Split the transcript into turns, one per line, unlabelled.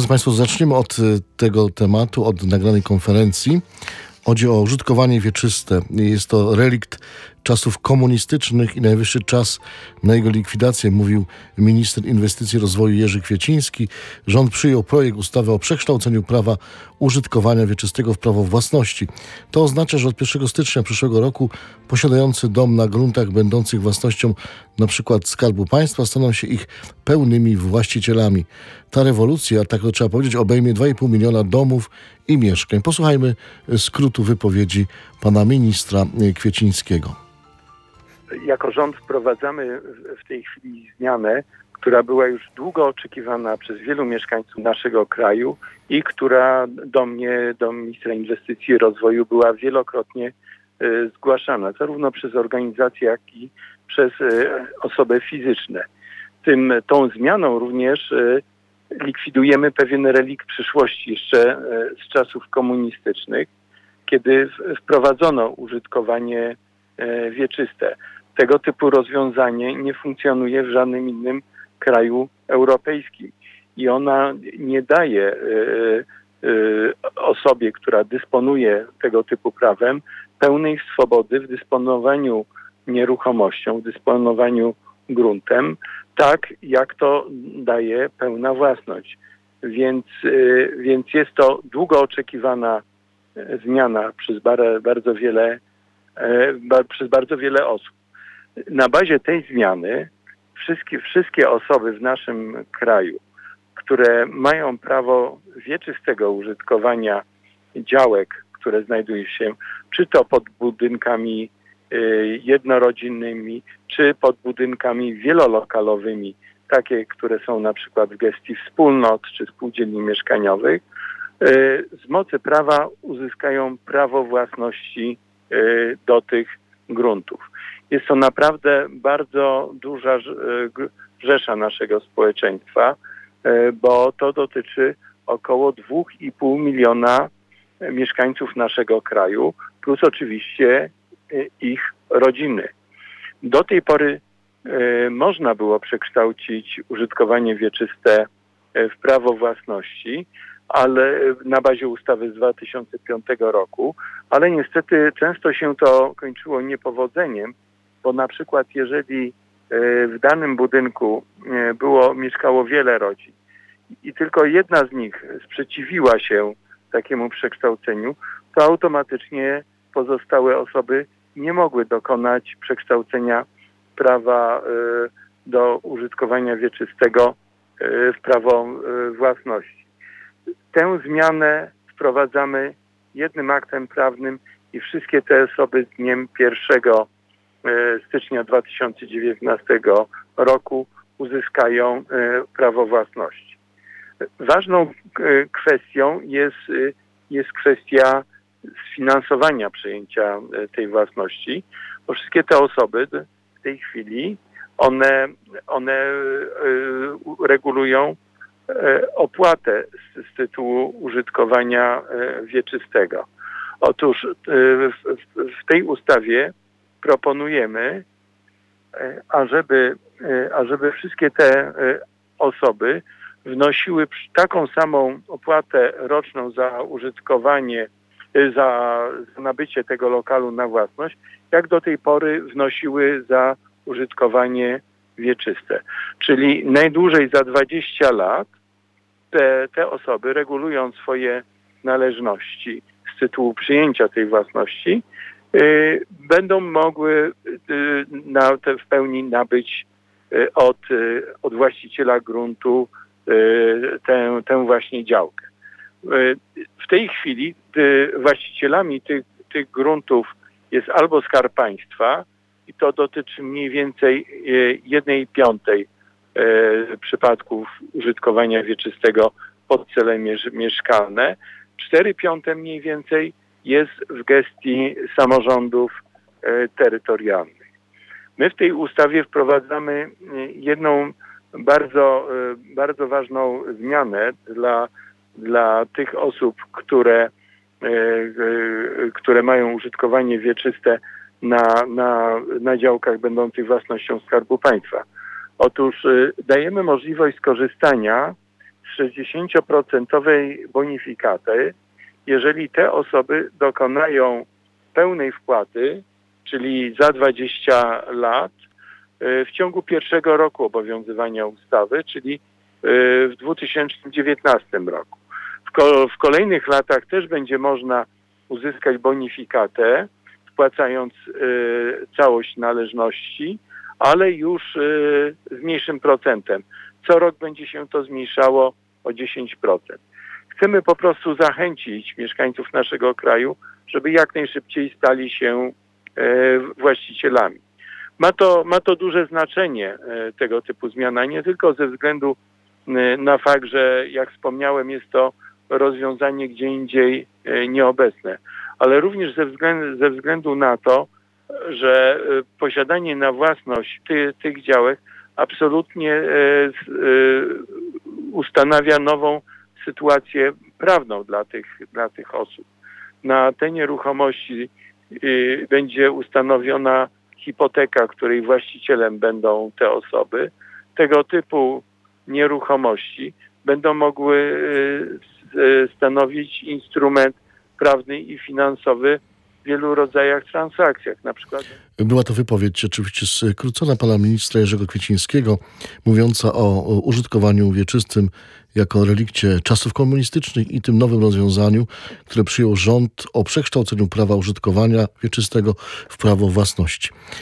Państwo, zaczniemy od tego tematu, od nagranej konferencji. Chodzi o użytkowanie wieczyste. Jest to relikt czasów komunistycznych i najwyższy czas na jego likwidację, mówił minister inwestycji i rozwoju Jerzy Kwieciński. Rząd przyjął projekt ustawy o przekształceniu prawa użytkowania wieczystego w prawo własności. To oznacza, że od 1 stycznia przyszłego roku posiadający dom na gruntach będących własnością np. Skarbu Państwa staną się ich pełnymi właścicielami. Ta rewolucja, tak to trzeba powiedzieć, obejmie 2,5 miliona domów i mieszkań. Posłuchajmy skrótu wypowiedzi pana ministra Kwiecińskiego.
Jako rząd wprowadzamy w tej chwili zmianę, która była już długo oczekiwana przez wielu mieszkańców naszego kraju i która do mnie, do ministra inwestycji i rozwoju była wielokrotnie zgłaszana, zarówno przez organizacje, jak i przez osoby fizyczne. Tą zmianą również likwidujemy pewien relikt przyszłości jeszcze z czasów komunistycznych, kiedy wprowadzono użytkowanie wieczyste. Tego typu rozwiązanie nie funkcjonuje w żadnym innym kraju europejskim i ona nie daje osobie, która dysponuje tego typu prawem, pełnej swobody w dysponowaniu nieruchomością, w dysponowaniu gruntem, tak jak to daje pełna własność. Więc jest to długo oczekiwana zmiana przez bardzo wiele osób. Na bazie tej zmiany wszystkie osoby w naszym kraju, które mają prawo wieczystego użytkowania działek, które znajdują się czy to pod budynkami jednorodzinnymi, czy pod budynkami wielolokalowymi, takie, które są na przykład w gestii wspólnot czy spółdzielni mieszkaniowych, z mocy prawa uzyskają prawo własności do tych gruntów. Jest to naprawdę bardzo duża rzesza naszego społeczeństwa, bo to dotyczy około 2,5 miliona mieszkańców naszego kraju, plus oczywiście ich rodziny. Do tej pory można było przekształcić użytkowanie wieczyste w prawo własności, ale na bazie ustawy z 2005 roku, ale niestety często się to kończyło niepowodzeniem, bo na przykład jeżeli w danym budynku mieszkało wiele rodzin i tylko jedna z nich sprzeciwiła się takiemu przekształceniu, to automatycznie pozostałe osoby nie mogły dokonać przekształcenia prawa do użytkowania wieczystego w prawo własności. Tę zmianę wprowadzamy jednym aktem prawnym i wszystkie te osoby z dniem 1 stycznia 2019 roku uzyskają prawo własności. Ważną kwestią jest kwestia sfinansowania przejęcia tej własności, bo wszystkie te osoby w tej chwili one regulują opłatę z tytułu użytkowania wieczystego. Otóż w tej ustawie proponujemy, ażeby wszystkie te osoby wnosiły taką samą opłatę roczną za użytkowanie, za nabycie tego lokalu na własność, jak do tej pory wnosiły za użytkowanie wieczyste. Czyli najdłużej za 20 lat te osoby, regulując swoje należności z tytułu przyjęcia tej własności, będą mogły w pełni nabyć od właściciela gruntu tę właśnie działkę. W tej chwili właścicielami tych gruntów jest albo Skarb Państwa i to dotyczy mniej więcej 1/5 przypadków użytkowania wieczystego pod cele mieszkalne. 4/5 mniej więcej jest w gestii samorządów terytorialnych. My w tej ustawie wprowadzamy jedną bardzo ważną zmianę dla tych osób, które mają użytkowanie wieczyste na działkach będących własnością Skarbu Państwa. Otóż dajemy możliwość skorzystania z 60% bonifikaty, jeżeli te osoby dokonają pełnej wpłaty, czyli za 20 lat, w ciągu pierwszego roku obowiązywania ustawy, czyli w 2019 roku. W kolejnych latach też będzie można uzyskać bonifikatę, wpłacając całość należności, ale już z mniejszym procentem. Co rok będzie się to zmniejszało o 10%. Chcemy po prostu zachęcić mieszkańców naszego kraju, żeby jak najszybciej stali się właścicielami. Ma to duże znaczenie, tego typu zmiana, nie tylko ze względu na fakt, że jak wspomniałem, jest to rozwiązanie gdzie indziej nieobecne, ale również ze względu na to, że posiadanie na własność tych działek absolutnie ustanawia nową sytuację prawną dla tych osób. Na te nieruchomości będzie ustanowiona hipoteka, której właścicielem będą te osoby. Tego typu nieruchomości będą mogły stanowić instrument prawny i finansowy w wielu rodzajach transakcjach. Na przykład
była to wypowiedź oczywiście skrócona pana ministra Jerzego Kwiecińskiego, mówiąca o użytkowaniu wieczystym jako relikcie czasów komunistycznych i tym nowym rozwiązaniu, które przyjął rząd o przekształceniu prawa użytkowania wieczystego w prawo własności.